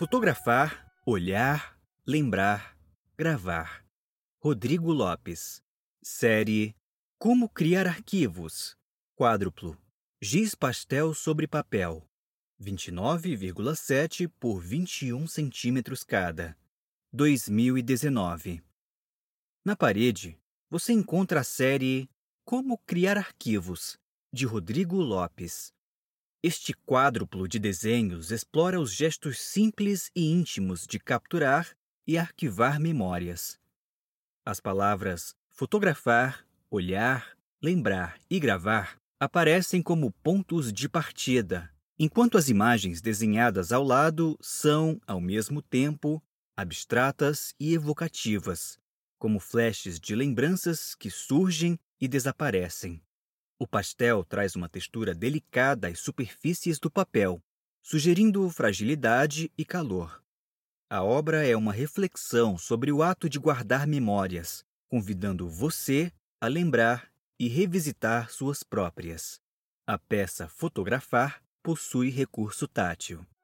Fotografar, olhar, lembrar, gravar. Rodrigo Lopes. Série Como Criar Arquivos. Quádruplo. Giz pastel sobre papel. 29,7 por 21 centímetros cada. 2019. Na parede, você encontra a série Como Criar Arquivos, de Rodrigo Lopes. Este quádruplo de desenhos explora os gestos simples e íntimos de capturar e arquivar memórias. As palavras fotografar, olhar, lembrar e gravar aparecem como pontos de partida, enquanto as imagens desenhadas ao lado são, ao mesmo tempo, abstratas e evocativas, como flashes de lembranças que surgem e desaparecem. O pastel traz uma textura delicada às superfícies do papel, sugerindo fragilidade e calor. A obra é uma reflexão sobre o ato de guardar memórias, convidando você a lembrar e revisitar suas próprias. A peça Fotografar possui recurso tátil.